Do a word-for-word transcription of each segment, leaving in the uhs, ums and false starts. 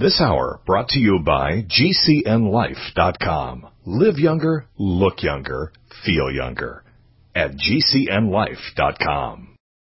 This hour brought to you by G C N life dot com. Live younger, look younger, feel younger at G C N life dot com.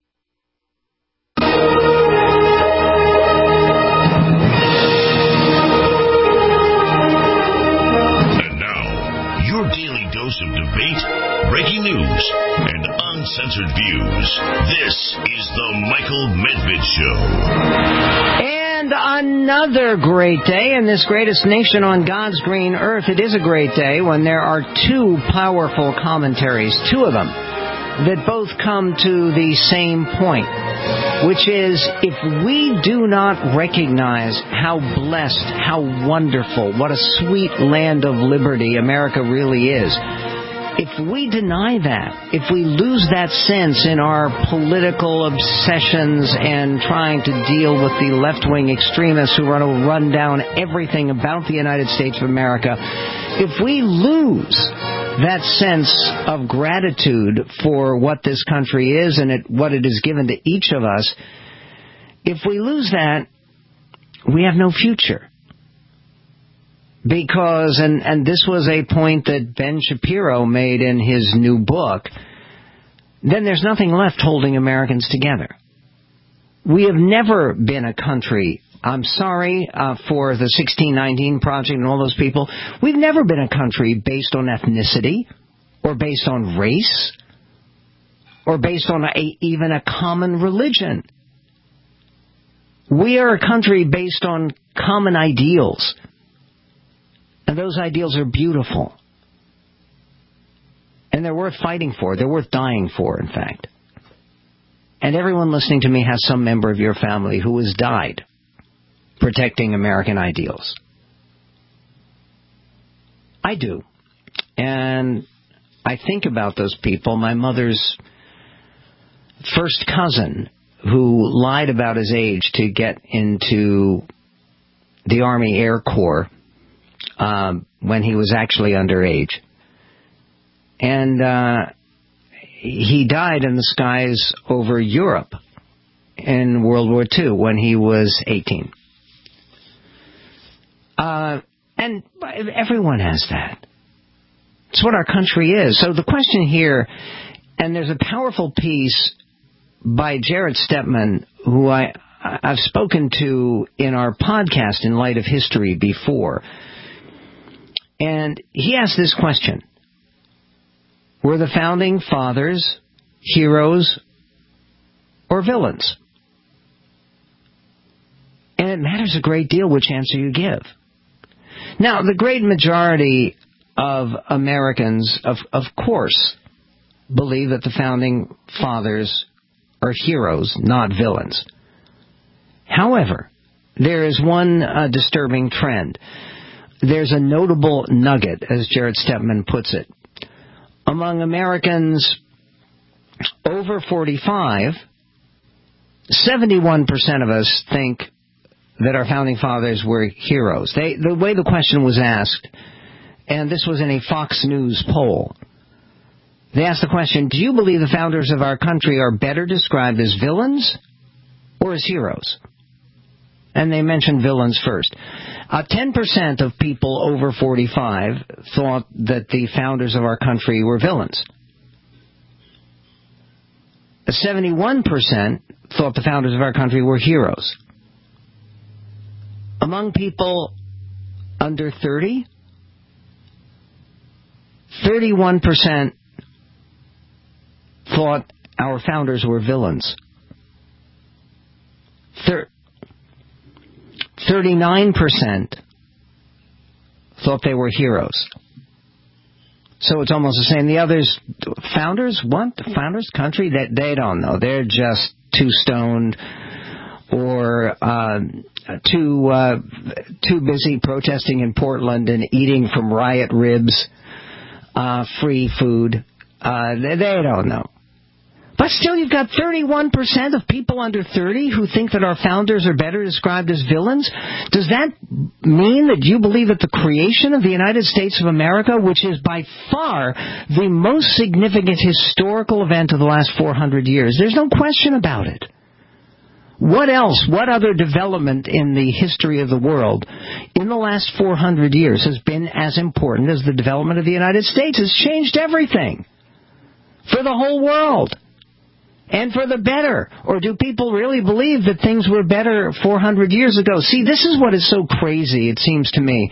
And now, your daily dose of debate, breaking news, and uncensored views. This is the Michael Medved Show. And another great day in this greatest nation on God's green earth. It is a great day when there are two powerful commentaries, two of them, that both come to the same point, which is if we do not recognize how blessed, how wonderful, what a sweet land of liberty America really is, if we deny that, if we lose that sense in our political obsessions and trying to deal with the left-wing extremists who want to run down everything about the United States of America, if we lose that sense of gratitude for what this country is and it, what it has given to each of us, if we lose that, we have no future. Because, and, and this was a point that Ben Shapiro made in his new book, then there's nothing left holding Americans together. We have never been a country, I'm sorry uh, for the sixteen nineteen Project and all those people, we've never been a country based on ethnicity, or based on race, or based on a, even a common religion. We are a country based on common ideals. And those ideals are beautiful. And they're worth fighting for. They're worth dying for, in fact. And everyone listening to me has some member of your family who has died protecting American ideals. I do. And I think about those people. My mother's first cousin who lied about his age to get into the Army Air Corps Um, when he was actually underage. And uh, he died in the skies over Europe in World War Two when he was eighteen. Uh, and everyone has that. It's what our country is. So the question here, and there's a powerful piece by Jared Stepman, who I, I've spoken to in our podcast In Light of History before. And he asked this question: were the Founding Fathers heroes or villains? And it matters a great deal which answer you give. Now, the great majority of Americans, of, of course, believe that the Founding Fathers are heroes, not villains. However, there is one uh, disturbing trend. There's a notable nugget, as Jared Stepman puts it. Among Americans over forty-five, seventy-one percent of us think that our Founding Fathers were heroes. They, the way the question was asked, and this was in a Fox News poll, they asked the question, do you believe the founders of our country are better described as villains or as heroes? And they mentioned villains first. Uh, ten percent of people over forty-five thought that the founders of our country were villains. seventy-one percent thought the founders of our country were heroes. Among people under thirty, thirty-one percent thought our founders were villains. Thir- thirty-nine percent thought they were heroes. So it's almost the same. The others, founders, what? The founders, country, they, they don't know. They're just too stoned or uh, too uh, too busy protesting in Portland and eating from riot ribs, uh, free food. Uh, they, they don't know. But still, you've got thirty-one percent of people under thirty who think that our founders are better described as villains. Does that mean that you believe that the creation of the United States of America, which is by far the most significant historical event of the last four hundred years, there's no question about it, What else, what other development in the history of the world in the last four hundred years has been as important as the development of the United States? It's changed everything for the whole world and for the better. Or do people really believe that things were better four hundred years ago? See, this is what is so crazy, it seems to me,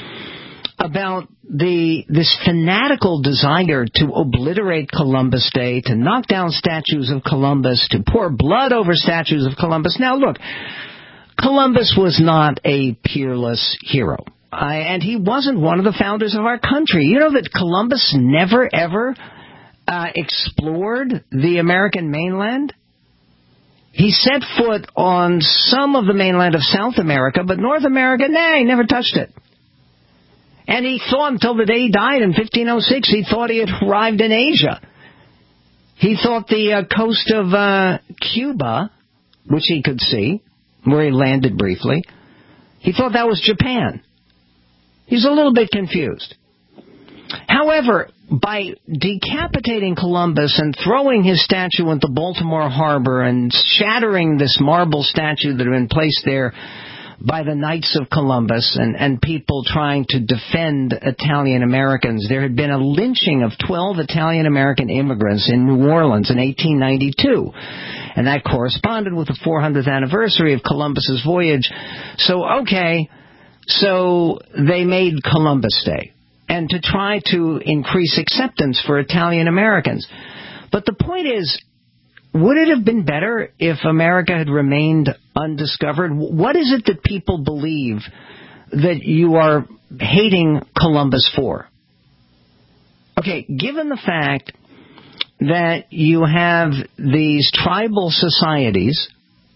about the this fanatical desire to obliterate Columbus Day, to knock down statues of Columbus, to pour blood over statues of Columbus. Now, look, Columbus was not a peerless hero, I, and he wasn't one of the founders of our country. You know that Columbus never, ever uh, explored the American mainland? He set foot on some of the mainland of South America, but North America, nah, he never touched it. And he thought until the day he died in fifteen oh six, he thought he had arrived in Asia. He thought the uh, coast of uh, Cuba, which he could see, where he landed briefly, he thought that was Japan. He's a little bit confused. However, by decapitating Columbus and throwing his statue into Baltimore Harbor and shattering this marble statue that had been placed there by the Knights of Columbus and, and people trying to defend Italian Americans. There had been a lynching of twelve Italian American immigrants in New Orleans in eighteen ninety-two. And that corresponded with the four hundredth anniversary of Columbus's voyage. So, okay, so they made Columbus Day, and to try to increase acceptance for Italian Americans. But the point is, would it have been better if America had remained undiscovered? What is it that people believe that you are hating Columbus for? Okay, given the fact that you have these tribal societies,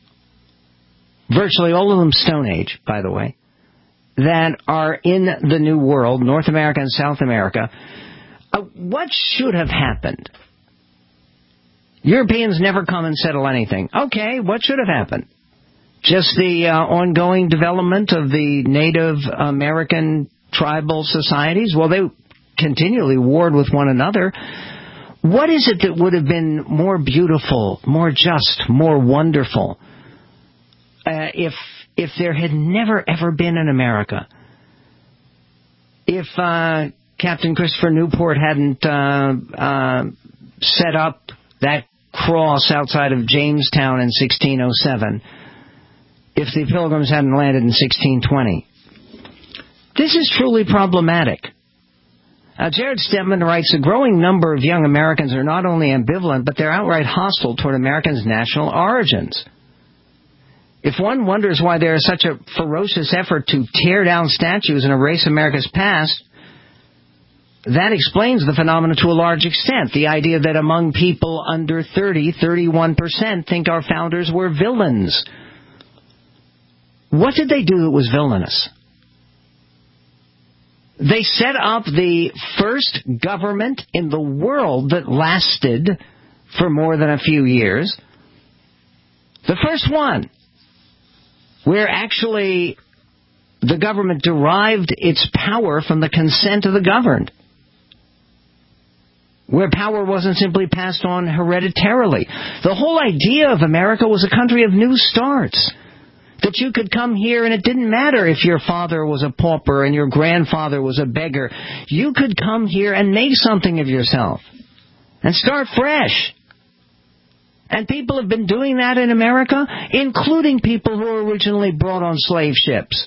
virtually all of them Stone Age, by the way, that are in the New World, North America and South America, uh, what should have happened? Europeans never come and settle anything. Okay, what should have happened? Just the uh, ongoing development of the Native American tribal societies? Well, they continually warred with one another. What is it that would have been more beautiful, more just, more wonderful uh, if if there had never, ever been an America? If uh, Captain Christopher Newport hadn't uh, uh, set up that cross outside of Jamestown in sixteen oh seven, if the Pilgrims hadn't landed in sixteen twenty. This is truly problematic. Uh, Jared Stepman writes, a growing number of young Americans are not only ambivalent, but they're outright hostile toward Americans' national origins. If one wonders why there is such a ferocious effort to tear down statues and erase America's past, that explains the phenomenon to a large extent. The idea that among people under thirty, thirty-one percent think our founders were villains. What did they do that was villainous? They set up the first government in the world that lasted for more than a few years. The first one, where actually the government derived its power from the consent of the governed, where power wasn't simply passed on hereditarily. The whole idea of America was a country of new starts, that you could come here and it didn't matter if your father was a pauper and your grandfather was a beggar. You could come here and make something of yourself and start fresh. And people have been doing that in America, including people who were originally brought on slave ships.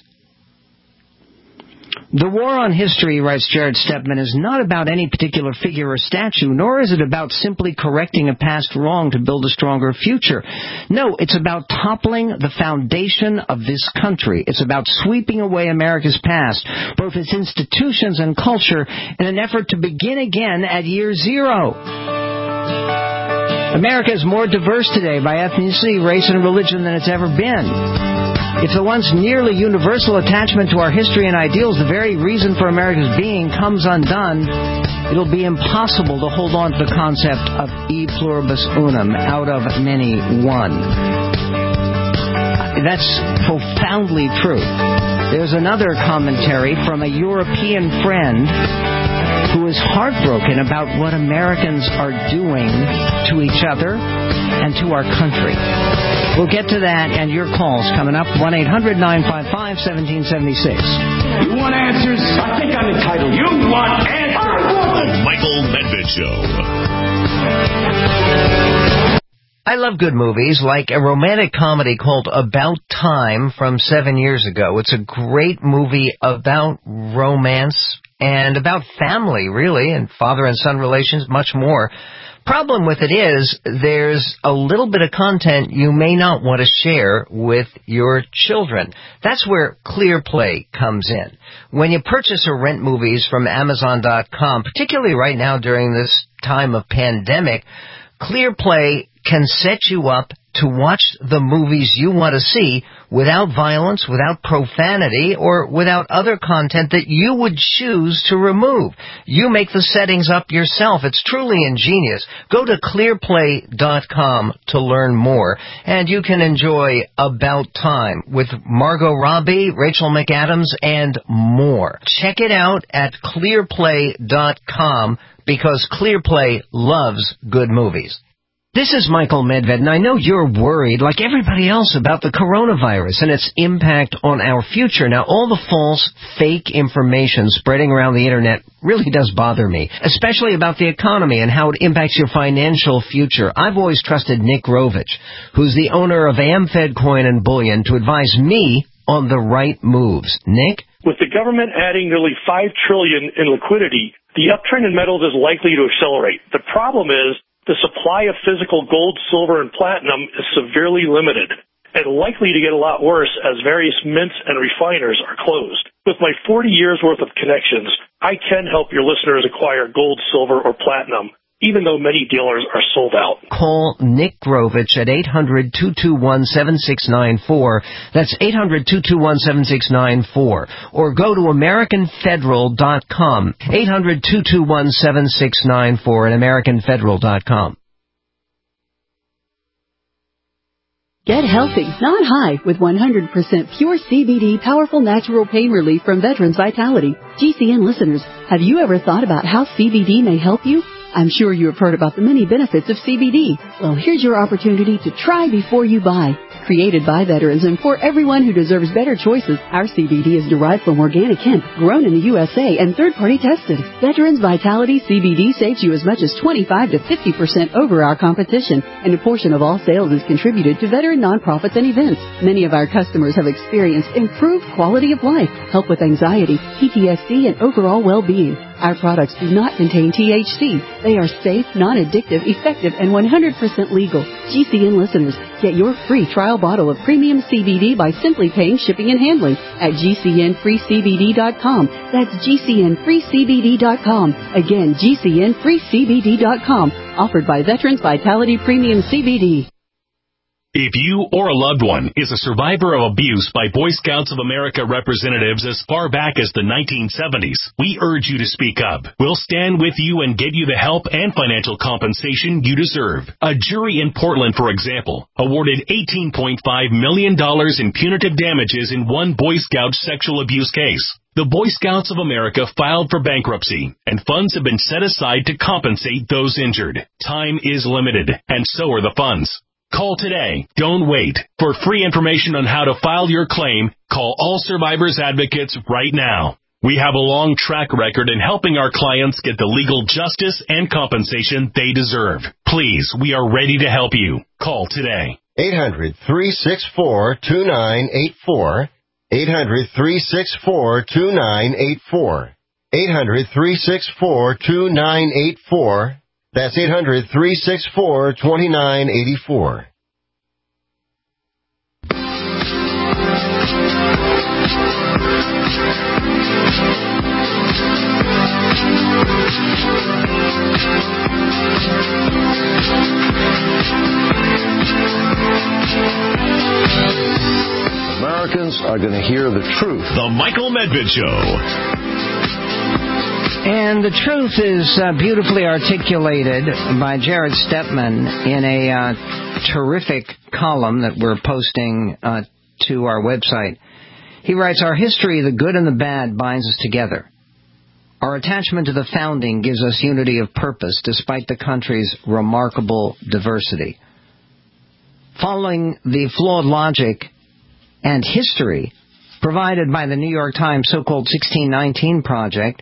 The war on history, writes Jared Stepman, is not about any particular figure or statue, nor is it about simply correcting a past wrong to build a stronger future. No, it's about toppling the foundation of this country. It's about sweeping away America's past, both its institutions and culture, in an effort to begin again at year zero. America is more diverse today by ethnicity, race, and religion than it's ever been. If the once nearly universal attachment to our history and ideals, the very reason for America's being, comes undone, it'll be impossible to hold on to the concept of e pluribus unum, out of many one. That's profoundly true. There's another commentary from a European friend who is heartbroken about what Americans are doing to each other and to our country. We'll get to that and your calls coming up. one eight hundred nine five five one seven seven six. You want answers? I think I'm entitled. You want answers? The Michael Medved Show. I love good movies, like a romantic comedy called About Time from seven years ago. It's a great movie about romance and about family, really, and father and son relations, much more. Problem with it is there's a little bit of content you may not want to share with your children. That's where ClearPlay comes in. When you purchase or rent movies from Amazon dot com, particularly right now during this time of pandemic, ClearPlay can set you up to watch the movies you want to see without violence, without profanity, or without other content that you would choose to remove. You make the settings up yourself. It's truly ingenious. Go to clear play dot com to learn more, and you can enjoy About Time with Margot Robbie, Rachel McAdams, and more. Check it out at clear play dot com because ClearPlay loves good movies. This is Michael Medved, and I know you're worried, like everybody else, about the coronavirus and its impact on our future. Now, all the false, fake information spreading around the Internet really does bother me, especially about the economy and how it impacts your financial future. I've always trusted Nick Rovich, who's the owner of AmFed Coin and Bullion, to advise me on the right moves. Nick? With the government adding nearly five trillion dollars in liquidity, the uptrend in metals is likely to accelerate. The problem is, the supply of physical gold, silver, and platinum is severely limited and likely to get a lot worse as various mints and refiners are closed. With my forty years worth of connections, I can help your listeners acquire gold, silver, or platinum, even though many dealers are sold out. Call Nick Rovich at eight hundred two two one seven six nine four. That's eight hundred two two one seven six nine four. Or go to American Federal dot com. eight hundred two two one seven six nine four at American Federal dot com. Get healthy, not high, with one hundred percent pure C B D powerful natural pain relief from Veterans Vitality. G C N listeners, have you ever thought about how C B D may help you? I'm sure you have heard about the many benefits of C B D. Well, here's your opportunity to try before you buy. Created by veterans and for everyone who deserves better choices, our C B D is derived from organic hemp, grown in the U S A and third-party tested. Veterans Vitality C B D saves you as much as twenty-five to fifty percent over our competition, and a portion of all sales is contributed to veteran nonprofits and events. Many of our customers have experienced improved quality of life, help with anxiety, P T S D, and overall well-being. Our products do not contain T H C. They are safe, non-addictive, effective, and one hundred percent legal. G C N listeners, get your free trial bottle of premium C B D by simply paying shipping and handling at G C N free C B D dot com. That's G C N free C B D dot com. Again, G C N free C B D dot com. Offered by Veterans Vitality Premium C B D. If you or a loved one is a survivor of abuse by Boy Scouts of America representatives as far back as the nineteen seventies, we urge you to speak up. We'll stand with you and get you the help and financial compensation you deserve. A jury in Portland, for example, awarded eighteen point five million dollars in punitive damages in one Boy Scout sexual abuse case. The Boy Scouts of America filed for bankruptcy, and funds have been set aside to compensate those injured. Time is limited, and so are the funds. Call today. Don't wait. For free information on how to file your claim, call All Survivors Advocates right now. We have a long track record in helping our clients get the legal justice and compensation they deserve. Please, we are ready to help you. Call today. eight hundred three six four two nine eight four. eight hundred three six four two nine eight four. eight hundred three six four two nine eight four. That's eight hundred three six four two nine eight four. Americans are going to hear the truth. The Michael Medved Show. And the truth is uh, beautifully articulated by Jared Stepman in a uh, terrific column that we're posting uh, to our website. He writes, "Our history, the good and the bad, binds us together. Our attachment to the founding gives us unity of purpose despite the country's remarkable diversity. following the flawed logic and history provided by the New York Times so-called sixteen nineteen Project,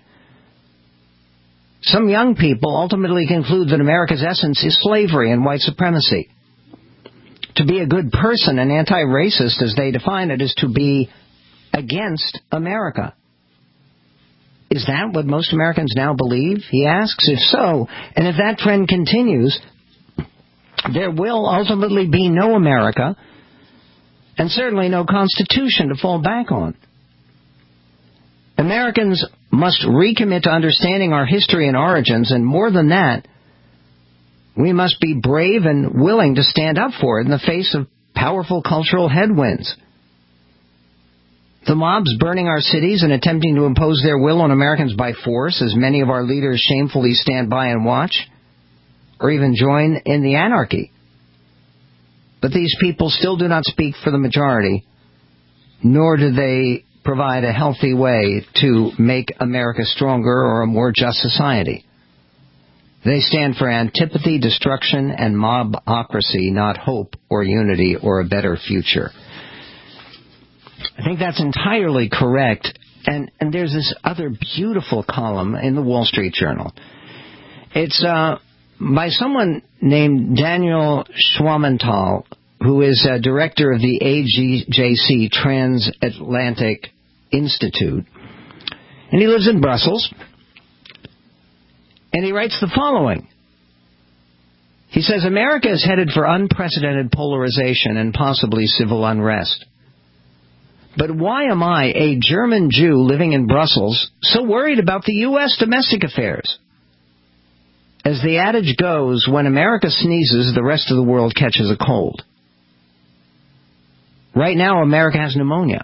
some young people ultimately conclude that America's essence is slavery and white supremacy. To be a good person and anti-racist, as they define it, is to be against America. Is that what most Americans now believe? He asks. If so, and if that trend continues, there will ultimately be no America, and certainly no Constitution to fall back on. Americans must recommit to understanding our history and origins, and more than that, we must be brave and willing to stand up for it in the face of powerful cultural headwinds. The mobs burning our cities and attempting to impose their will on Americans by force, as many of our leaders shamefully stand by and watch, or even join in the anarchy. But these people still do not speak for the majority, nor do they provide a healthy way to make America stronger or a more just society. They stand for antipathy, destruction, and mobocracy, not hope or unity or a better future. I think that's entirely correct. And, and there's this other beautiful column in the Wall Street Journal. It's uh, by someone named Daniel Schwamenthal, who is uh, director of the A G J C Transatlantic Institute. And he lives in Brussels. And he writes the following. He says, America is headed for unprecedented polarization and possibly civil unrest. But why am I, a German Jew living in Brussels, so worried about the U S domestic affairs? As the adage goes, when America sneezes, the rest of the world catches a cold. Right now, America has pneumonia.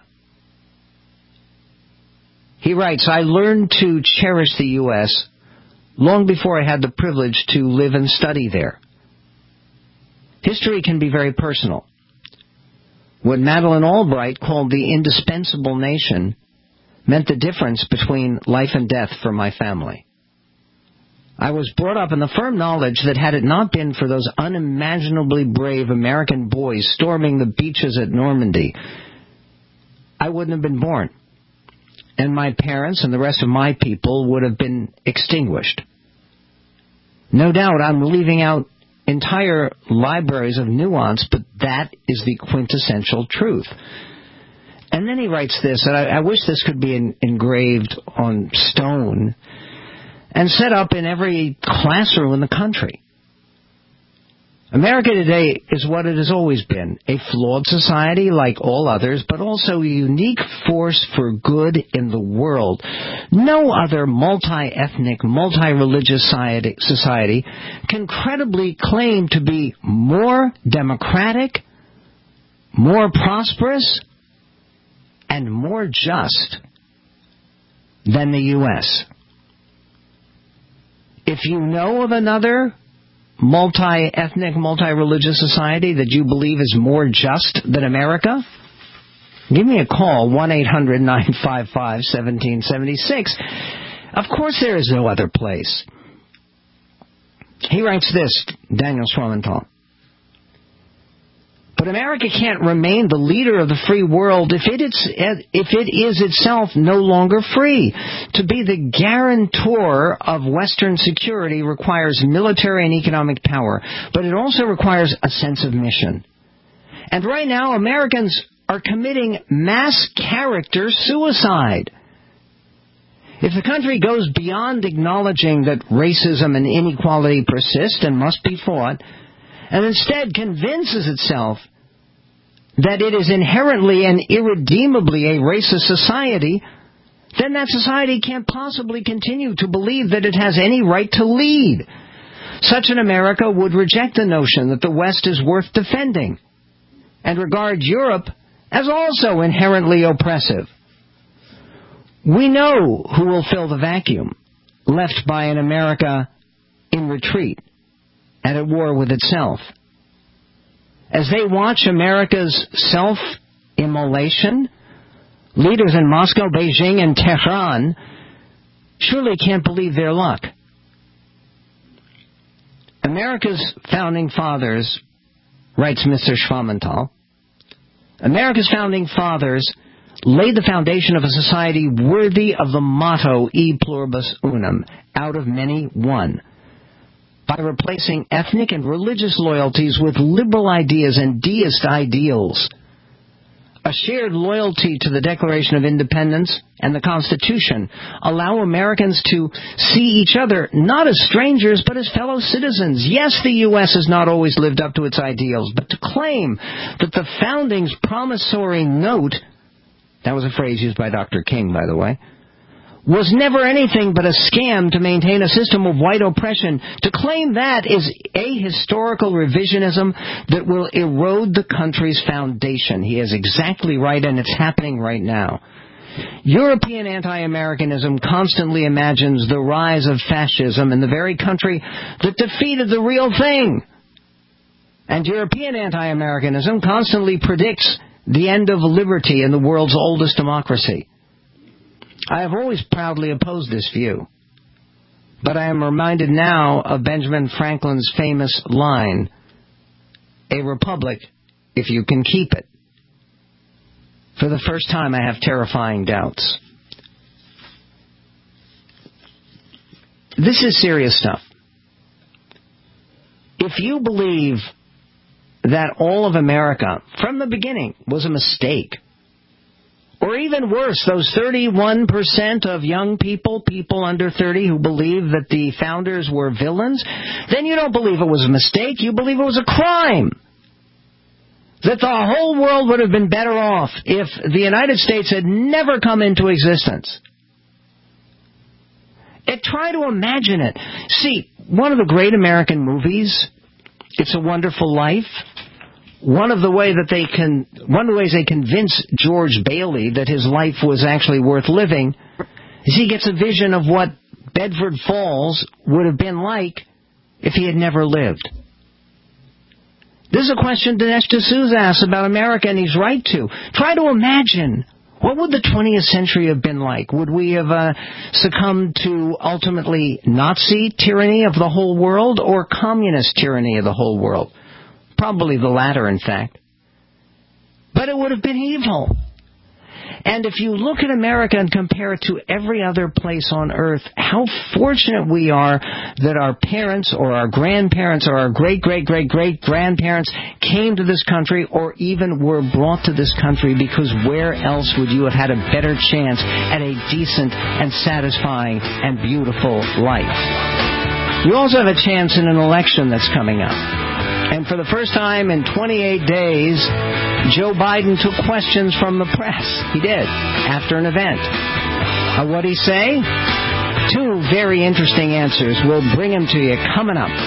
He writes, I learned to cherish the U S long before I had the privilege to live and study there. History can be very personal. What Madeleine Albright called the indispensable nation meant the difference between life and death for my family. I was brought up in the firm knowledge that had it not been for those unimaginably brave American boys storming the beaches at Normandy, I wouldn't have been born. And my parents and the rest of my people would have been extinguished. No doubt I'm leaving out entire libraries of nuance, but that is the quintessential truth. And then he writes this, and I, I wish this could be in, engraved on stone and set up in every classroom in the country. America today is what it has always been, a flawed society like all others, but also a unique force for good in the world. No other multi-ethnic, multi-religious society, society can credibly claim to be more democratic, more prosperous, and more just than the U S If you know of another multi-ethnic, multi-religious society that you believe is more just than America, give me a call, one eight hundred nine five five one seven seven six. Of course there is no other place. He writes this, Daniel Schwamenthal. But America can't remain the leader of the free world if it is, if it is itself no longer free. To be the guarantor of Western security requires military and economic power, but it also requires a sense of mission. And right now, Americans are committing mass character suicide. If the country goes beyond acknowledging that racism and inequality persist and must be fought, and instead convinces itself that it is inherently and irredeemably a racist society, then that society can't possibly continue to believe that it has any right to lead. Such an America would reject the notion that the West is worth defending and regard Europe as also inherently oppressive. We know who will fill the vacuum left by an America in retreat and at war with itself. As they watch America's self-immolation, leaders in Moscow, Beijing, and Tehran surely can't believe their luck. America's founding fathers writes Mister Schwamenthal, America's founding fathers laid the foundation of a society worthy of the motto E pluribus unum, out of many one, by replacing ethnic and religious loyalties with liberal ideas and deist ideals. A shared loyalty to the Declaration of Independence and the Constitution allow Americans to see each other not as strangers but as fellow citizens. Yes, the U S has not always lived up to its ideals, but to claim that the founding's promissory note, that was a phrase used by Doctor King, by the way, was never anything but a scam to maintain a system of white oppression. To claim that is ahistorical revisionism that will erode the country's foundation. He is exactly right, and it's happening right now. European anti-Americanism constantly imagines the rise of fascism in the very country that defeated the real thing. And European anti-Americanism constantly predicts the end of liberty in the world's oldest democracy. I have always proudly opposed this view, but I am reminded now of Benjamin Franklin's famous line, "A republic, if you can keep it." For the first time, I have terrifying doubts. This is serious stuff. If you believe that all of America, from the beginning, was a mistake, or even worse, those thirty-one percent of young people, people under thirty, who believe that the founders were villains, then you don't believe it was a mistake, you believe it was a crime. That the whole world would have been better off if the United States had never come into existence. And try to imagine it. See, one of the great American movies, It's a Wonderful Life, One of the way that they can, one of the ways they convince George Bailey that his life was actually worth living is he gets a vision of what Bedford Falls would have been like if he had never lived. This is a question Dinesh D'Souza asks about America, and he's right to. Try to imagine, what would the twentieth century have been like? Would we have uh, succumbed to ultimately Nazi tyranny of the whole world or communist tyranny of the whole world? Probably the latter, in fact. But it would have been evil. And if you look at America and compare it to every other place on earth, how fortunate we are that our parents or our grandparents or our great-great-great-great-grandparents came to this country or even were brought to this country, because where else would you have had a better chance at a decent and satisfying and beautiful life? You also have a chance in an election that's coming up. And for the first time in twenty-eight days, Joe Biden took questions from the press. He did, after an event. Uh, what'd he say? Two very interesting answers. We'll bring them to you coming up.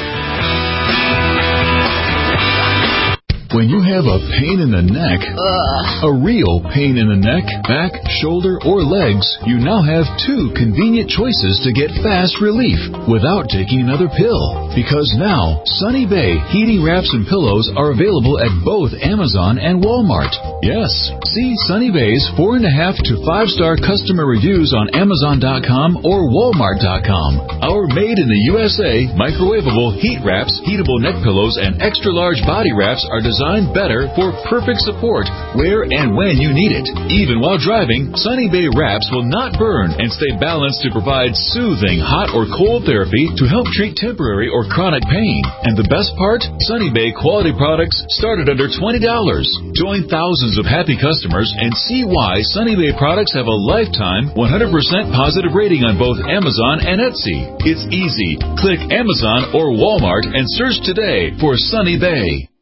When you have a pain in the neck, Ugh. a real pain in the neck, back, shoulder, or legs, you now have two convenient choices to get fast relief without taking another pill. Because now, Sunny Bay heating wraps and pillows are available at both Amazon and Walmart. Yes, see Sunny Bay's four and a half to five star customer reviews on Amazon dot com or Walmart dot com. Our made in the U S A microwavable heat wraps, heatable neck pillows, and extra large body wraps are designed Designed better for perfect support where and when you need it. Even while driving, Sunny Bay wraps will not burn and stay balanced to provide soothing hot or cold therapy to help treat temporary or chronic pain. And the best part? Sunny Bay quality products start at under twenty dollars. Join thousands of happy customers and see why Sunny Bay products have a lifetime one hundred percent positive rating on both Amazon and Etsy. It's easy. Click Amazon or Walmart and search today for Sunny Bay.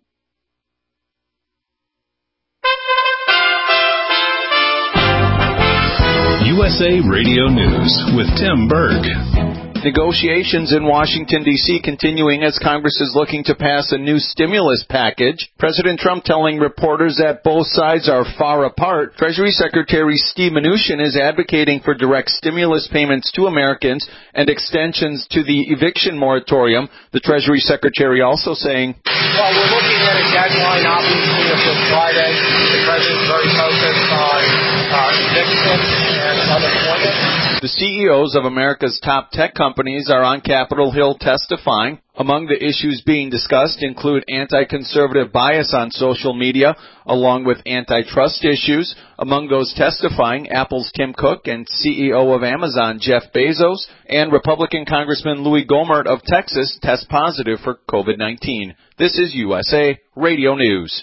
U S A Radio News with Tim Berg. Negotiations in Washington, D C continuing as Congress is looking to pass a new stimulus package. President Trump telling reporters that both sides are far apart. Treasury Secretary Steve Mnuchin is advocating for direct stimulus payments to Americans and extensions to the eviction moratorium. The Treasury Secretary also saying, well, we're looking at a deadline, obviously, of this Friday. The President's very focused on uh, eviction and unemployment. The C E Os of America's top tech companies are on Capitol Hill testifying. Among the issues being discussed include anti-conservative bias on social media, along with antitrust issues. Among those testifying, Apple's Tim Cook and C E O of Amazon, Jeff Bezos, and Republican Congressman Louis Gohmert of Texas test positive for COVID nineteen. This is U S A Radio News.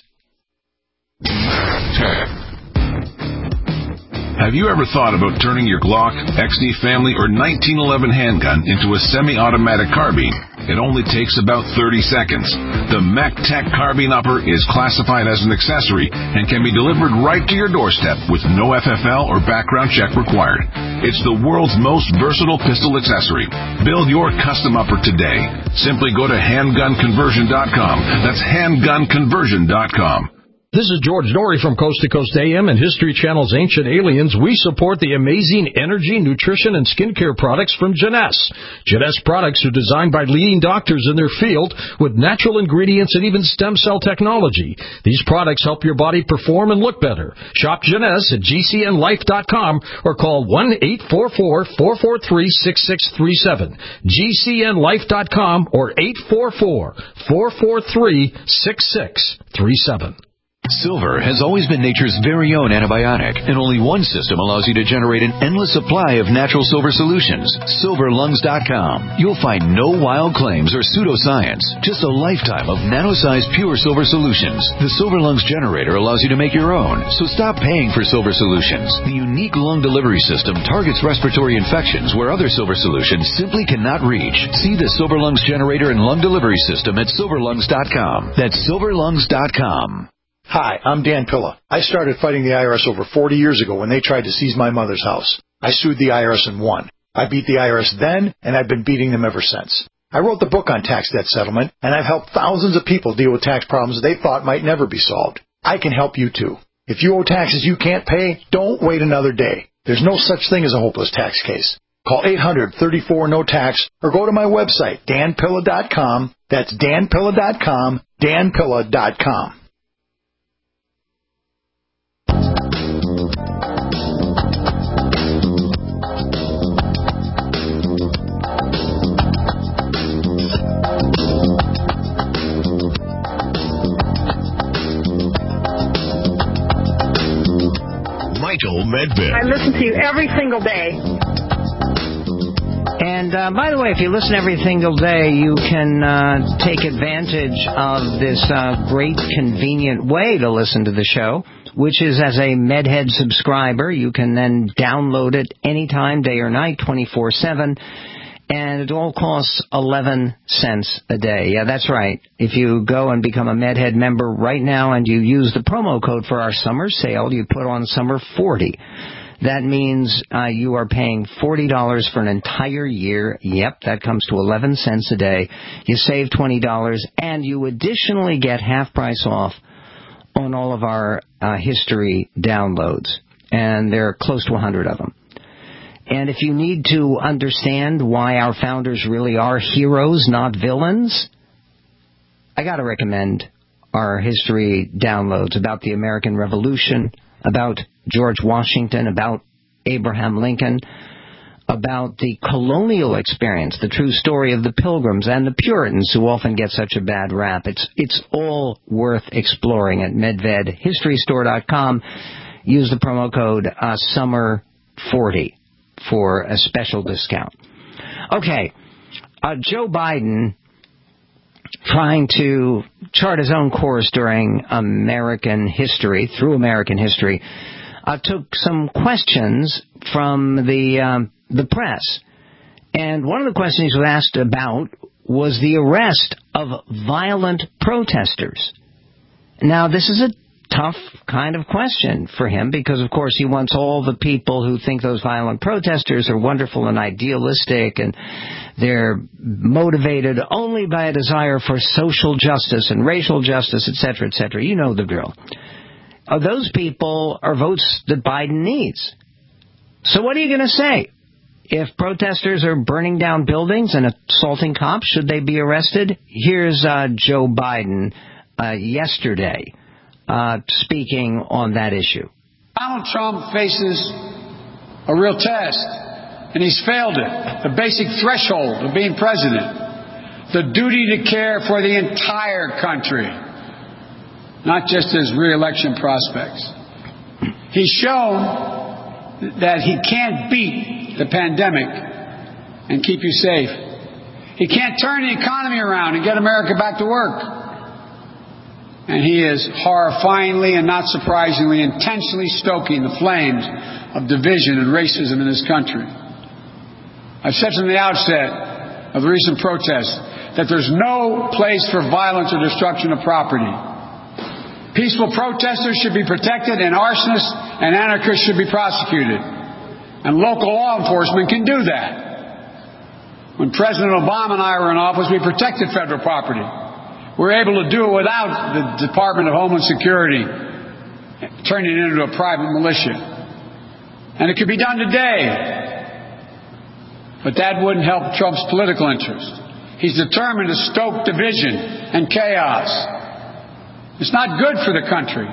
Have you ever thought about turning your Glock, X D Family, or nineteen eleven handgun into a semi-automatic carbine? It only takes about thirty seconds. The MacTech Carbine Upper is classified as an accessory and can be delivered right to your doorstep with no F F L or background check required. It's the world's most versatile pistol accessory. Build your custom upper today. Simply go to handgun conversion dot com. That's handgun conversion dot com. This is George Norrie from Coast to Coast A M and History Channel's Ancient Aliens. We support the amazing energy, nutrition, and skincare products from Jeunesse. Jeunesse products are designed by leading doctors in their field with natural ingredients and even stem cell technology. These products help your body perform and look better. Shop Jeunesse at G C N life dot com or call one eight four four, four four three, six six three seven. G C N life dot com or eight four four, four four three, six six three seven. Silver has always been nature's very own antibiotic, and only one system allows you to generate an endless supply of natural silver solutions. silver lungs dot com. You'll find no wild claims or pseudoscience, just a lifetime of nano-sized pure silver solutions. The Silver Lungs generator allows you to make your own, so stop paying for silver solutions. The unique lung delivery system targets respiratory infections where other silver solutions simply cannot reach. See the Silver Lungs generator and lung delivery system at silver lungs dot com. That's silver lungs dot com. Hi, I'm Dan Pilla. I started fighting the I R S over forty years ago when they tried to seize my mother's house. I sued the I R S and won. I beat the I R S then, and I've been beating them ever since. I wrote the book on tax debt settlement, and I've helped thousands of people deal with tax problems they thought might never be solved. I can help you too. If you owe taxes you can't pay, don't wait another day. There's no such thing as a hopeless tax case. Call eight hundred, thirty-four, no tax or go to my website, dan pilla dot com. That's dan pilla dot com, dan pilla dot com. Michael Medved. I listen to you every single day. And uh, by the way, if you listen every single day, you can uh, take advantage of this uh, great, convenient way to listen to the show, which is as a Medhead subscriber. You can then download it anytime, day or night, twenty-four seven. And it all costs eleven cents a day. Yeah, that's right. If you go and become a Medhead member right now and you use the promo code for our summer sale, you put on summer forty. That means uh, you are paying forty dollars for an entire year. Yep, that comes to eleven cents a day. You save twenty dollars, and you additionally get half price off on all of our uh, history downloads. And there are close to one hundred of them. And if you need to understand why our founders really are heroes, not villains, I got to recommend our history downloads about the American Revolution, about George Washington, about Abraham Lincoln, about the colonial experience, the true story of the Pilgrims and the Puritans who often get such a bad rap. It's it's all worth exploring at medved history store dot com. Use the promo code uh, summer forty for a special discount. Okay, uh, Joe Biden trying to chart his own course during American history, through American history, uh, took some questions from the um, the press. And one of the questions he was asked about was the arrest of violent protesters. Now, this is a tough kind of question for him because, of course, he wants all the people who think those violent protesters are wonderful and idealistic and they're motivated only by a desire for social justice and racial justice, et cetera, et cetera. You know the drill. Uh, those people are votes that Biden needs. So what are you going to say? If protesters are burning down buildings and assaulting cops, should they be arrested? Here's uh, Joe Biden uh, yesterday uh, speaking on that issue. Donald Trump faces a real test, and he's failed it. The basic threshold of being president. The duty to care for the entire country, not just his re-election prospects. He's shown that he can't beat the pandemic and keep you safe. He can't turn the economy around and get America back to work. And he is horrifyingly and not surprisingly intentionally stoking the flames of division and racism in this country. I've said from the outset of the recent protests that there's no place for violence or destruction of property. Peaceful protesters should be protected, and arsonists and anarchists should be prosecuted. And local law enforcement can do that. When President Obama and I were in office, we protected federal property. We were able to do it without the Department of Homeland Security turning it into a private militia. And it could be done today. But that wouldn't help Trump's political interest. He's determined to stoke division and chaos. It's not good for the country.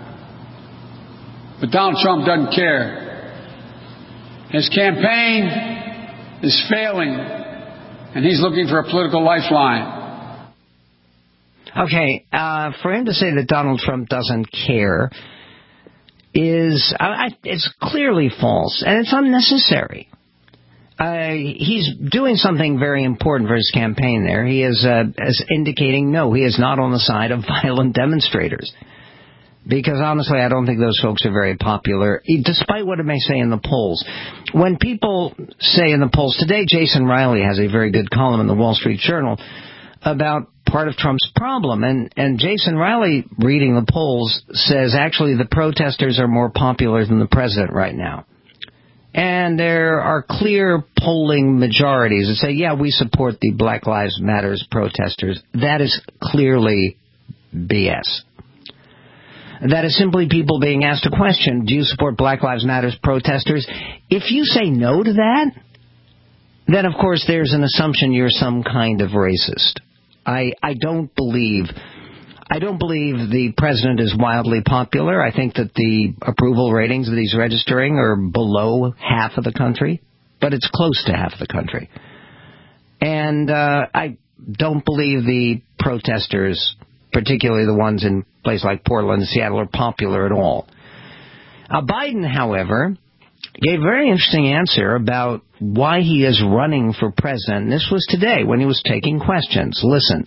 But Donald Trump doesn't care. His campaign is failing, and he's looking for a political lifeline. Okay, uh, for him to say that Donald Trump doesn't care is, uh, it's clearly false, and it's unnecessary. Uh, he's doing something very important for his campaign there. He is, uh, is indicating, no, he is not on the side of violent demonstrators. Because honestly, I don't think those folks are very popular, despite what it may say in the polls. When people say in the polls, today Jason Riley has a very good column in the Wall Street Journal about part of Trump's problem. And, and Jason Riley, reading the polls, says actually the protesters are more popular than the president right now. And there are clear polling majorities that say, yeah, we support the Black Lives Matter protesters. That is clearly B S. That is simply people being asked a question, do you support Black Lives Matter protesters? If you say no to that, then of course there's an assumption you're some kind of racist. I, I don't believe... I don't believe the president is wildly popular. I think that the approval ratings that he's registering are below half of the country, but it's close to half the country. And uh, I don't believe the protesters, particularly the ones in places like Portland and Seattle, are popular at all. Uh, Biden, however, gave a very interesting answer about why he is running for president. And this was today when he was taking questions. Listen.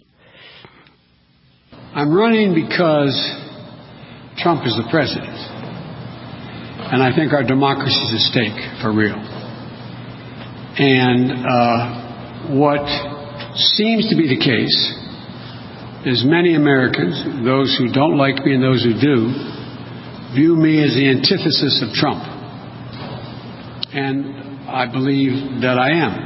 I'm running because Trump is the president. And I think our democracy is at stake for real. And uh, what seems to be the case is many Americans, those who don't like me and those who do, view me as the antithesis of Trump. And I believe that I am.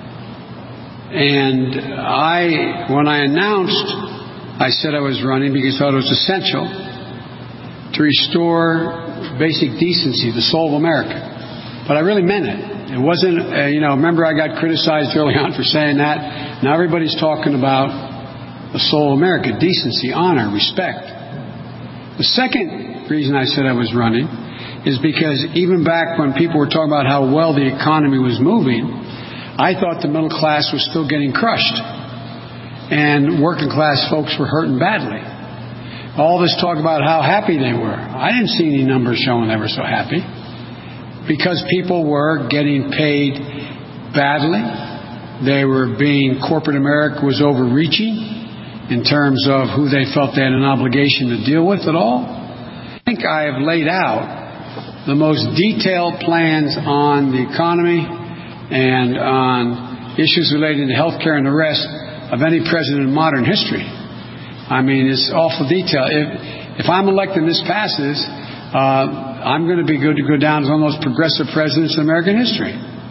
And I, when I announced... I said I was running because I thought it was essential to restore basic decency, the soul of America. But I really meant it. It wasn't, uh, you know, remember I got criticized early on for saying that. Now everybody's talking about the soul of America, decency, honor, respect. The second reason I said I was running is because even back when people were talking about how well the economy was moving, I thought the middle class was still getting crushed. And working class folks were hurting badly. All this talk about how happy they were. I didn't see any numbers showing they were so happy. Because people were getting paid badly. They were being, corporate America was overreaching in terms of who they felt they had an obligation to deal with at all. I think I have laid out the most detailed plans on the economy and on issues relating to health care and the rest of any president in modern history. I mean, it's awful detail. If, if I'm elected and this passes, uh, I'm going to be good to go down as one of the most progressive presidents in American history.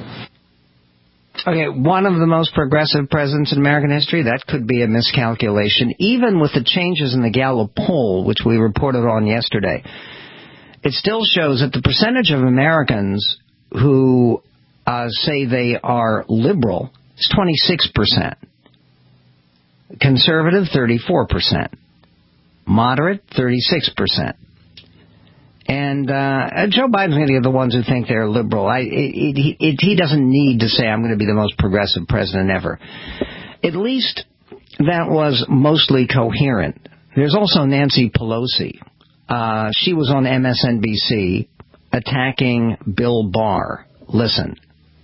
Okay, one of the most progressive presidents in American history? That could be a miscalculation. Even with the changes in the Gallup poll, which we reported on yesterday, it still shows that the percentage of Americans who uh, say they are liberal is twenty-six percent. Conservative, thirty-four percent. Moderate, thirty-six percent. And uh, Joe Biden's going to get the ones who think they're liberal. I, it, it, it, he doesn't need to say, I'm going to be the most progressive president ever. At least that was mostly coherent. There's also Nancy Pelosi. Uh, she was on M S N B C attacking Bill Barr. Listen.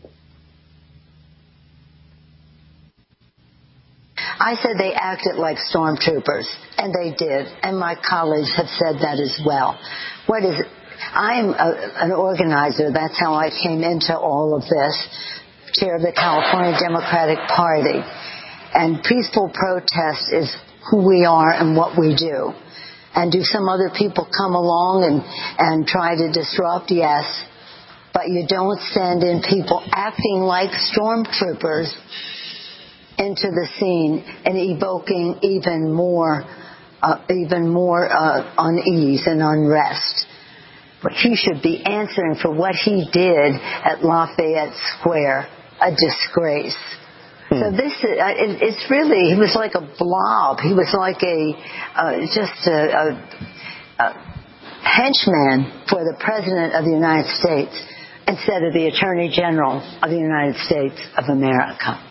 I said they acted like stormtroopers, and they did, and my colleagues have said that as well. What is it? I'm a, an organizer. That's how I came into all of this, chair of the California Democratic Party. And peaceful protest is who we are and what we do. And do some other people come along and, and try to disrupt? Yes. But you don't send in people acting like stormtroopers into the scene and evoking even more, uh, even more uh, unease and unrest. But he should be answering for what he did at Lafayette Square, a disgrace. Hmm. So this, is, uh, it, it's really, he was like a blob. He was like a, uh, just a, a, a henchman for the President of the United States instead of the Attorney General of the United States of America.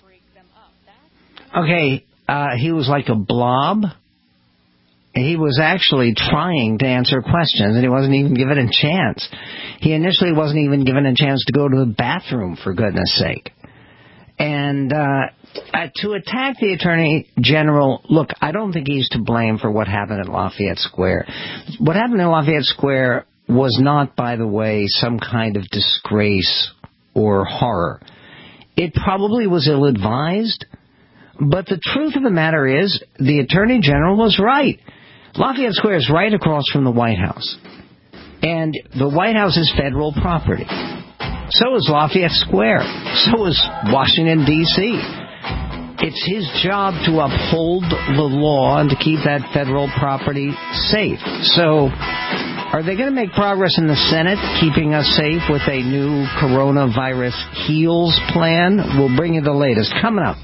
Okay, uh, he was like a blob. He was actually trying to answer questions, and he wasn't even given a chance. He initially wasn't even given a chance to go to the bathroom, for goodness sake. And uh, uh, to attack the Attorney General, look, I don't think he's to blame for what happened at Lafayette Square. What happened at Lafayette Square was not, by the way, some kind of disgrace or horror. It probably was ill-advised. But the truth of the matter is, the Attorney General was right. Lafayette Square is right across from the White House. And the White House is federal property. So is Lafayette Square. So is Washington, D C It's his job to uphold the law and to keep that federal property safe. So, are they going to make progress in the Senate, keeping us safe with a new coronavirus heals plan? We'll bring you the latest. Coming up.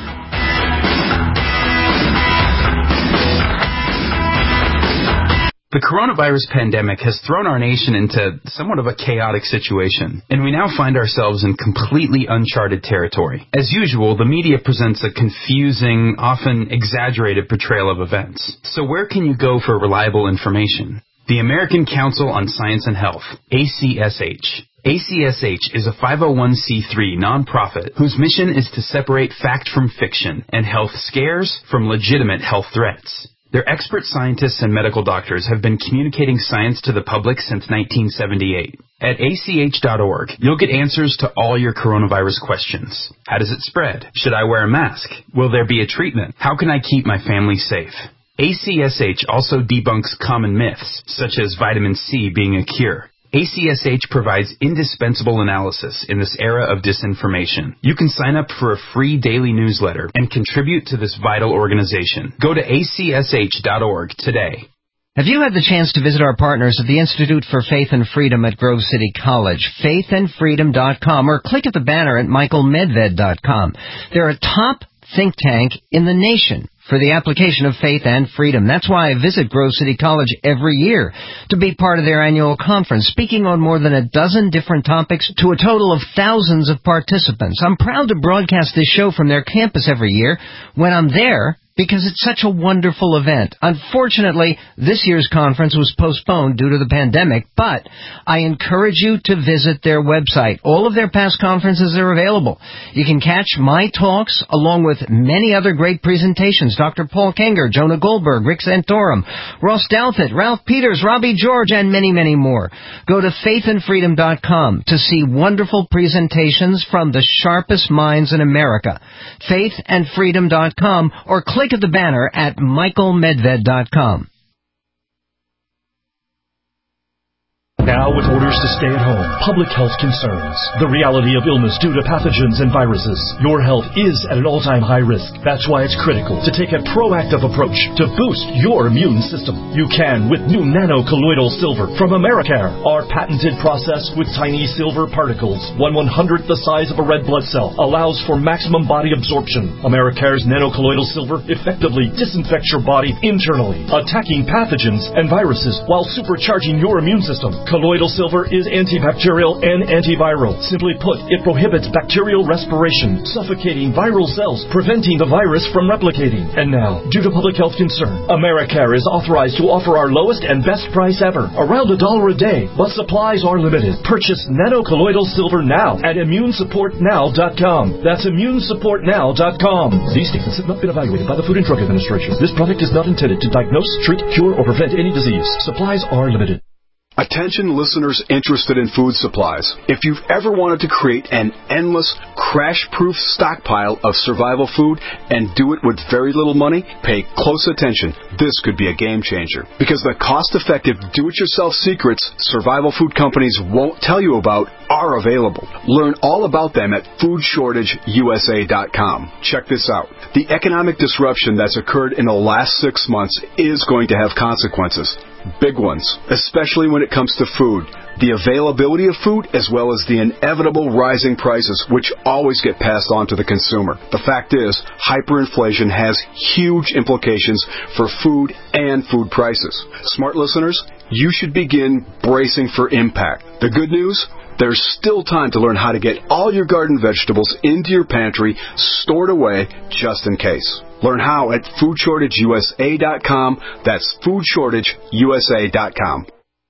The coronavirus pandemic has thrown our nation into somewhat of a chaotic situation, and we now find ourselves in completely uncharted territory. As usual, the media presents a confusing, often exaggerated portrayal of events. So where can you go for reliable information? The American Council on Science and Health, A C S H. A C S H is a five oh one c three nonprofit whose mission is to separate fact from fiction and health scares from legitimate health threats. Their expert scientists and medical doctors have been communicating science to the public since nineteen seventy-eight. At A C H dot org, you'll get answers to all your coronavirus questions. How does it spread? Should I wear a mask? Will there be a treatment? How can I keep my family safe? A C S H also debunks common myths, such as vitamin C being a cure. A C S H provides indispensable analysis in this era of disinformation. You can sign up for a free daily newsletter and contribute to this vital organization. Go to A C S H dot org today. Have you had the chance to visit our partners at the Institute for Faith and Freedom at Grove City College, faith and freedom dot com, or click at the banner at michael medved dot com? They're a top think tank in the nation for the application of faith and freedom. That's why I visit Grove City College every year to be part of their annual conference, speaking on more than a dozen different topics to a total of thousands of participants. I'm proud to broadcast this show from their campus every year when I'm there, because it's such a wonderful event. Unfortunately, this year's conference was postponed due to the pandemic, but I encourage you to visit their website. All of their past conferences are available. You can catch my talks along with many other great presentations. Doctor Paul Kenger, Jonah Goldberg, Rick Santorum, Ross Douthat, Ralph Peters, Robbie George, and many, many more. Go to faith and freedom dot com to see wonderful presentations from the sharpest minds in America. faith and freedom dot com, or click at the banner at michael medved dot com. Now with orders to stay at home, public health concerns, the reality of illness due to pathogens and viruses, your health is at an all-time high risk. That's why it's critical to take a proactive approach to boost your immune system. You can with new nano-colloidal silver from Americare. Our patented process with tiny silver particles, one one-hundredth the size of a red blood cell, allows for maximum body absorption. Americare's nano-colloidal silver effectively disinfects your body internally, attacking pathogens and viruses while supercharging your immune system. Colloidal silver is antibacterial and antiviral. Simply put, it prohibits bacterial respiration, suffocating viral cells, preventing the virus from replicating. And now, due to public health concern, Americare is authorized to offer our lowest and best price ever, around a dollar a day, but supplies are limited. Purchase nano-colloidal silver now at immune support now dot com. That's immune support now dot com. These statements have not been evaluated by the Food and Drug Administration. This product is not intended to diagnose, treat, cure, or prevent any disease. Supplies are limited. Attention listeners interested in food supplies. If you've ever wanted to create an endless, crash-proof stockpile of survival food and do it with very little money, pay close attention. This could be a game changer. Because the cost-effective, do-it-yourself secrets survival food companies won't tell you about are available. Learn all about them at food shortage U S A dot com. Check this out. The economic disruption that's occurred in the last six months is going to have consequences. Big ones, especially when it comes to food. The availability of food as well as the inevitable rising prices, which always get passed on to the consumer. The fact is, hyperinflation has huge implications for food and food prices. Smart listeners, you should begin bracing for impact. The good news? There's still time to learn how to get all your garden vegetables into your pantry, stored away, just in case. Learn how at food shortage U S A dot com. That's food shortage U S A dot com.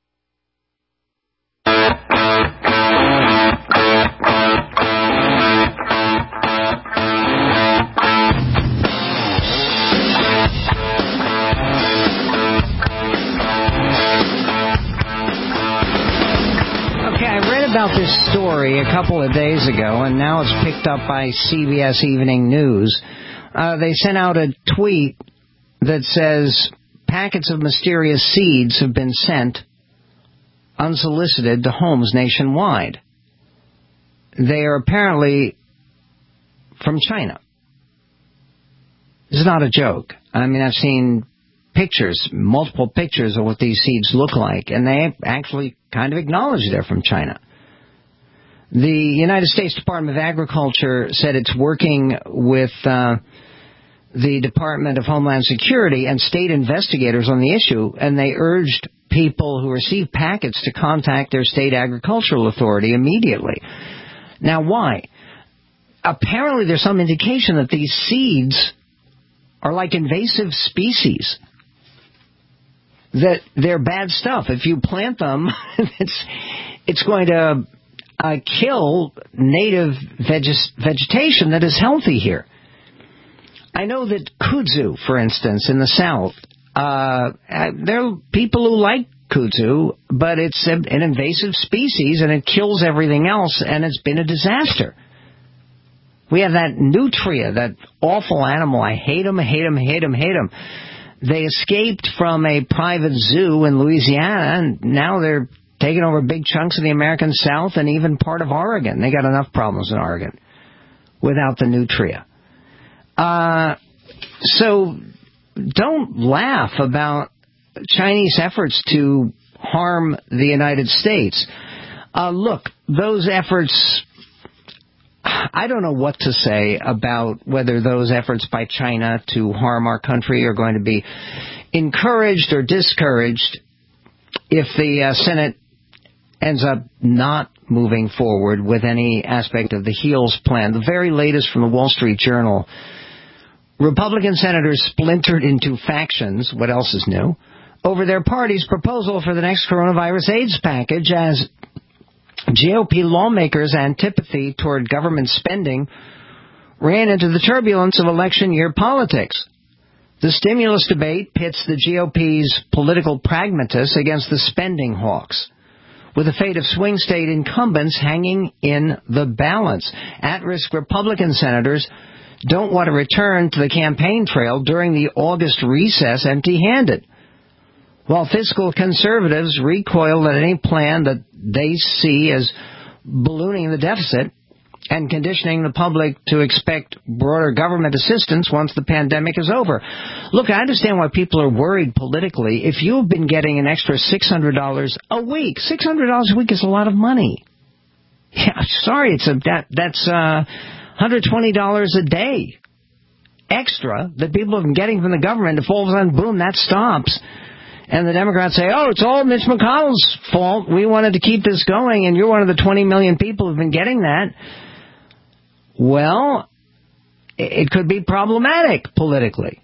About this story a couple of days ago, and now it's picked up by C B S Evening News. Uh, they sent out a tweet that says packets of mysterious seeds have been sent unsolicited to homes nationwide. They are apparently from China. This is not a joke. I mean, I've seen pictures, multiple pictures of what these seeds look like, and they actually kind of acknowledge they're from China. The United States Department of Agriculture said it's working with uh, the Department of Homeland Security and state investigators on the issue, and they urged people who receive packets to contact their state agricultural authority immediately. Now, why? Apparently there's some indication that these seeds are like invasive species, that they're bad stuff. If you plant them, it's it's going to Uh, kill native veg- vegetation that is healthy here. I know that kudzu, for instance, in the South, uh, there are people who like kudzu, but it's a, an invasive species and it kills everything else, and it's been a disaster. We have that nutria, that awful animal. I hate them, hate them, hate them, hate them. They escaped from a private zoo in Louisiana, and now they're taking over big chunks of the American South and even part of Oregon. They got enough problems in Oregon without the nutria. Uh, so don't laugh about Chinese efforts to harm the United States. Uh, look, those efforts, I don't know what to say about whether those efforts by China to harm our country are going to be encouraged or discouraged if the uh, Senate ends up not moving forward with any aspect of the HEALS plan. The very latest from the Wall Street Journal. Republican senators splintered into factions, what else is new, over their party's proposal for the next coronavirus AIDS package, as G O P lawmakers' antipathy toward government spending ran into the turbulence of election year politics. The stimulus debate pits the G O P's political pragmatists against the spending hawks, with the fate of swing state incumbents hanging in the balance. At-risk Republican senators don't want to return to the campaign trail during the August recess empty-handed. while fiscal conservatives recoil at any plan that they see as ballooning the deficit and conditioning the public to expect broader government assistance once the pandemic is over. Look, I understand why people are worried politically. If you've been getting an extra six hundred dollars a week, six hundred dollars a week is a lot of money. Yeah, sorry, it's a that that's uh, one hundred twenty dollars a day extra that people have been getting from the government. If all of a sudden, boom, that stops, and the Democrats say, oh, it's all Mitch McConnell's fault. We wanted to keep this going, and you're one of the twenty million people who've been getting that. Well, it could be problematic politically.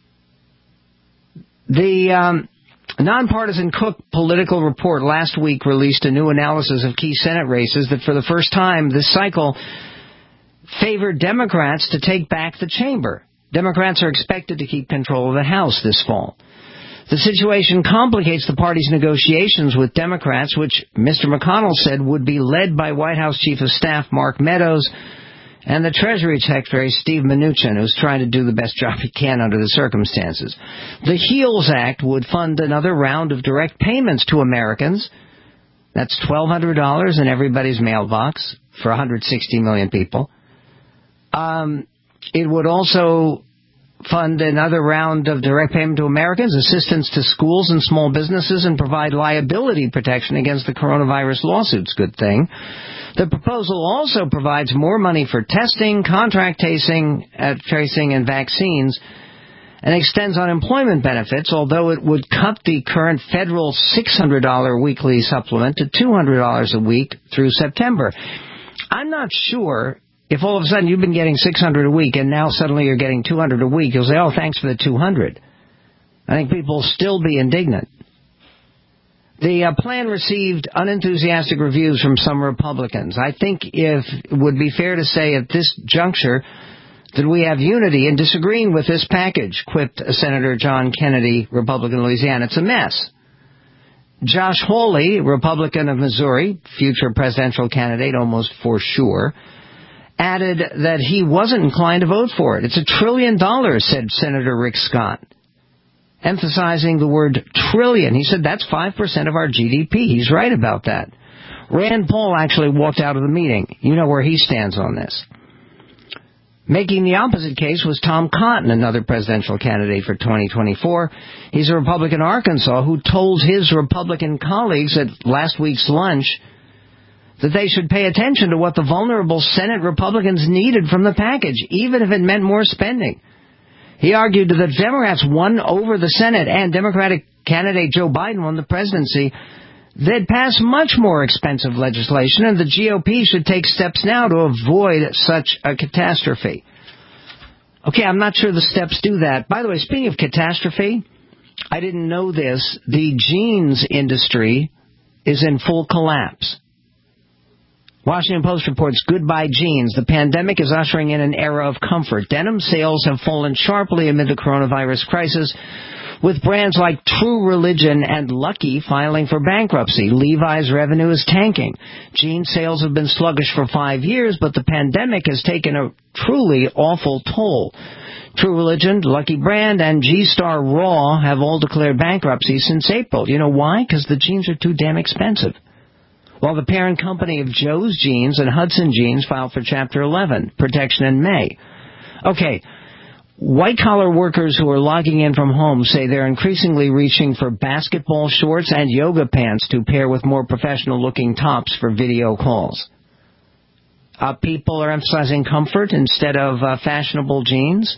The um, nonpartisan Cook Political Report last week released a new analysis of key Senate races that for the first time this cycle favored Democrats to take back the chamber. Democrats are expected to keep control of the House this fall. The situation complicates the party's negotiations with Democrats, which Mister McConnell said would be led by White House Chief of Staff Mark Meadows and the Treasury Secretary Steve Mnuchin, who's trying to do the best job he can under the circumstances. The HEALS Act would fund another round of direct payments to Americans. That's twelve hundred dollars in everybody's mailbox for one hundred sixty million people. Um, it would also fund another round of direct payment to Americans, assistance to schools and small businesses, and provide liability protection against the coronavirus lawsuits. Good thing. The proposal also provides more money for testing, contract tracing, uh, tracing, and vaccines, and extends unemployment benefits, although it would cut the current federal six hundred dollars weekly supplement to two hundred dollars a week through September. I'm not sure if all of a sudden you've been getting six hundred dollars a week and now suddenly you're getting two hundred dollars a week, you'll say, oh, thanks for the two hundred dollars. I think people will still be indignant. The uh, plan received unenthusiastic reviews from some Republicans. I think if it would be fair to say at this juncture that we have unity in disagreeing with this package, quipped Senator John Kennedy, Republican of Louisiana. It's a mess. Josh Hawley, Republican of Missouri, future presidential candidate almost for sure, added that he wasn't inclined to vote for it. It's a trillion dollars, said Senator Rick Scott, emphasizing the word trillion. He said that's five percent of our G D P. He's right about that. Rand Paul actually walked out of the meeting. You know where he stands on this. Making the opposite case was Tom Cotton, another presidential candidate for twenty twenty-four. He's a Republican in Arkansas who told his Republican colleagues at last week's lunch that they should pay attention to what the vulnerable Senate Republicans needed from the package, even if it meant more spending. He argued that if Democrats won over the Senate and Democratic candidate Joe Biden won the presidency, they'd pass much more expensive legislation, and the G O P should take steps now to avoid such a catastrophe. Okay, I'm not sure the steps do that. By the way, speaking of catastrophe, I didn't know this. The jeans industry is in full collapse. Washington Post reports, goodbye jeans. The pandemic is ushering in an era of comfort. Denim sales have fallen sharply amid the coronavirus crisis, with brands like True Religion and Lucky filing for bankruptcy. Levi's revenue is tanking. Jean sales have been sluggish for five years, but the pandemic has taken a truly awful toll. True Religion, Lucky Brand, and G-Star Raw have all declared bankruptcy since April. You know why? Because the jeans are too damn expensive. While the parent company of Joe's Jeans and Hudson Jeans filed for Chapter eleven, protection in May. Okay, white-collar workers who are logging in from home say they're increasingly reaching for basketball shorts and yoga pants to pair with more professional-looking tops for video calls. Uh, people are emphasizing comfort instead of uh, fashionable jeans.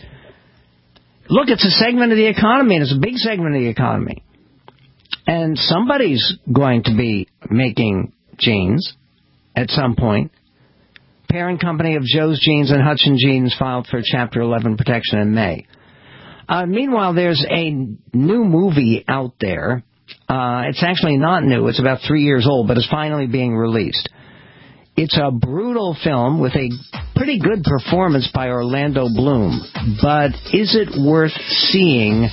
Look, it's a segment of the economy, and it's a big segment of the economy. And somebody's going to be making jeans at some point. Parent company of Joe's Jeans and Hudson Jeans filed for Chapter eleven protection in May. Uh, meanwhile, there's a new movie out there. Uh, it's actually not new. It's about three years old, but it's finally being released. It's a brutal film with a pretty good performance by Orlando Bloom. But is it worth seeing?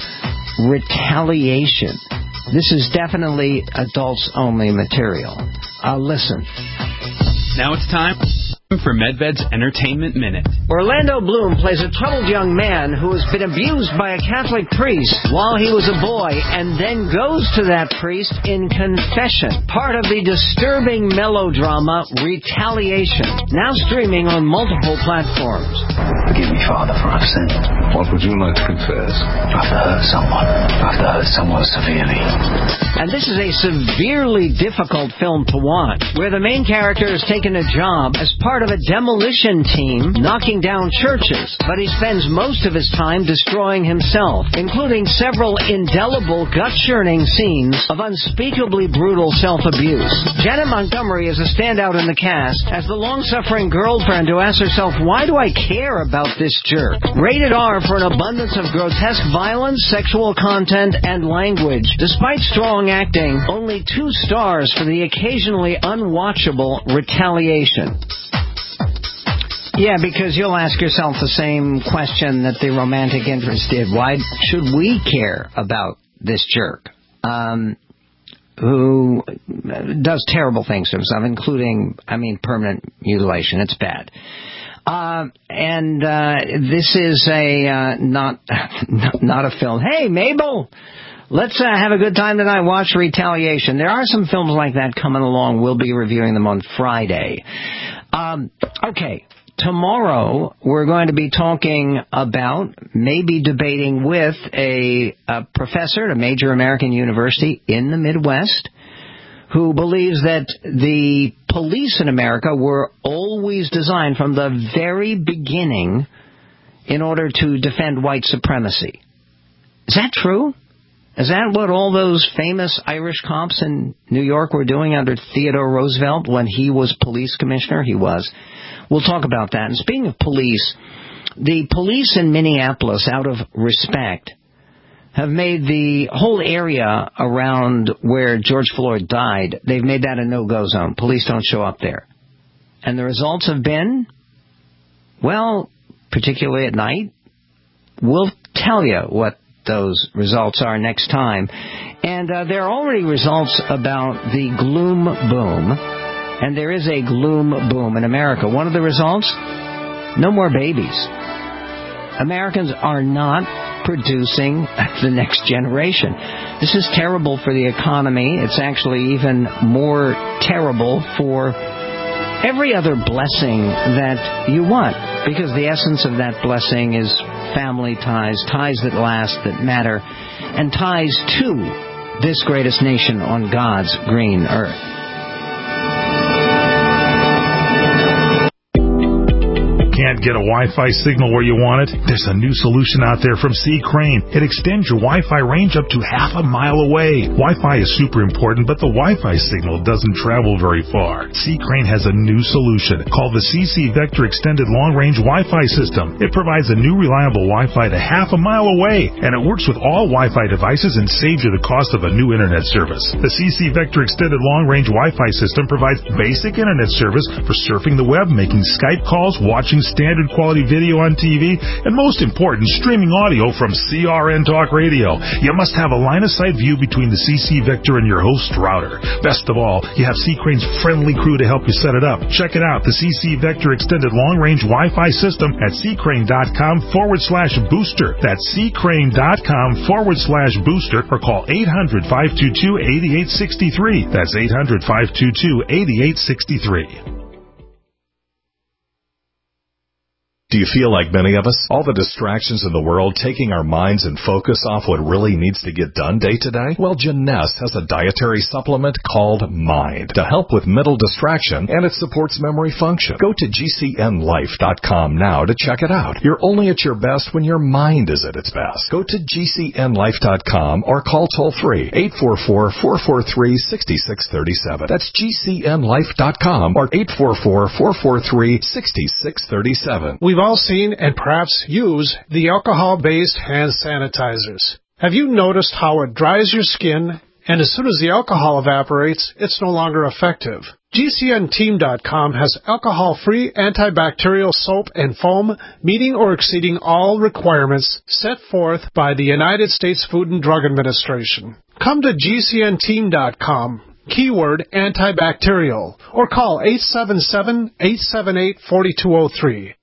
Retaliation. This is definitely adults-only material. Uh, listen. Now it's time For Medved's Entertainment Minute. Orlando Bloom plays a troubled young man who has been abused by a Catholic priest while he was a boy and then goes to that priest in confession. Part of the disturbing melodrama Retaliation. Now streaming on multiple platforms. Forgive me, Father, for I've sinned. What would you like to confess? I've hurt someone. I've hurt someone severely. And this is a severely difficult film to watch, where the main character has taken a job as part of a demolition team knocking down churches, but he spends most of his time destroying himself, including several indelible, gut-churning scenes of unspeakably brutal self-abuse. Janet Montgomery is a standout in the cast as the long-suffering girlfriend who asks herself, why do I care about this jerk? Rated R for an abundance of grotesque violence, sexual content, and language. Despite strong acting, only two stars for the occasionally unwatchable Retaliation. Yeah, because you'll ask yourself the same question that the romantic interest did. Why should we care about this jerk um, who does terrible things to himself, including, I mean, permanent mutilation? It's bad. Uh, and uh, this is a uh, not not a film. Hey, Mabel, let's uh, have a good time tonight. Watch Retaliation. There are some films like that coming along. We'll be reviewing them on Friday. Um, okay. Tomorrow, we're going to be talking about, maybe debating with a, a professor at a major American university in the Midwest who believes that the police in America were always designed from the very beginning in order to defend white supremacy. Is that true? Is that what all those famous Irish cops in New York were doing under Theodore Roosevelt when he was police commissioner? He was. We'll talk about that. And speaking of police, the police in Minneapolis, out of respect, have made the whole area around where George Floyd died, they've made that a no-go zone. Police don't show up there. And the results have been, well, particularly at night, we'll tell you what those results are next time. And uh, there are already results about the gloom boom. And there is a gloom boom in America. One of the results? No more babies. Americans are not producing the next generation. This is terrible for the economy. It's actually even more terrible for every other blessing that you want. Because the essence of that blessing is family ties, ties that last, that matter, and ties to this greatest nation on God's green earth. Can't get a Wi-Fi signal where you want it? There's a new solution out there from C. Crane. It extends your Wi-Fi range up to half a mile away. Wi-Fi is super important, but the Wi-Fi signal doesn't travel very far. C. Crane has a new solution called the C C Vector Extended Long Range Wi-Fi System. It provides a new reliable Wi-Fi to half a mile away, and it works with all Wi-Fi devices and saves you the cost of a new internet service. The C C Vector Extended Long Range Wi-Fi System provides basic internet service for surfing the web, making Skype calls, watching standard quality video on T V, and most important, streaming audio from C R N Talk Radio. You must have a line-of-sight view between the C C Vector and your host router. Best of all, you have C. Crane's friendly crew to help you set it up. Check it out, the C C Vector Extended Long Range Wi-Fi System at ccrane.com forward slash booster. That's ccrane.com forward slash booster, or call eight hundred, five two two, eight eight six three. That's eight hundred, five two two, eight eight six three. Do you feel like many of us? All the distractions in the world taking our minds and focus off what really needs to get done day to day? Well, Jeunesse has a dietary supplement called Mind to help with mental distraction, and it supports memory function. Go to G C N life dot com now to check it out. You're only at your best when your mind is at its best. Go to G C N life dot com or call toll-free eight four four, four four three, six six three seven. That's G C N life dot com or eight four four, four four three, six six three seven. We've all seen and perhaps use the alcohol-based hand sanitizers. Have you noticed how it dries your skin, and as soon as the alcohol evaporates, it's no longer effective? G C N team dot com has alcohol-free antibacterial soap and foam meeting or exceeding all requirements set forth by the United States Food and Drug Administration. Come to G C N team dot com keyword antibacterial, or call eight seven seven, eight seven eight, four two zero three.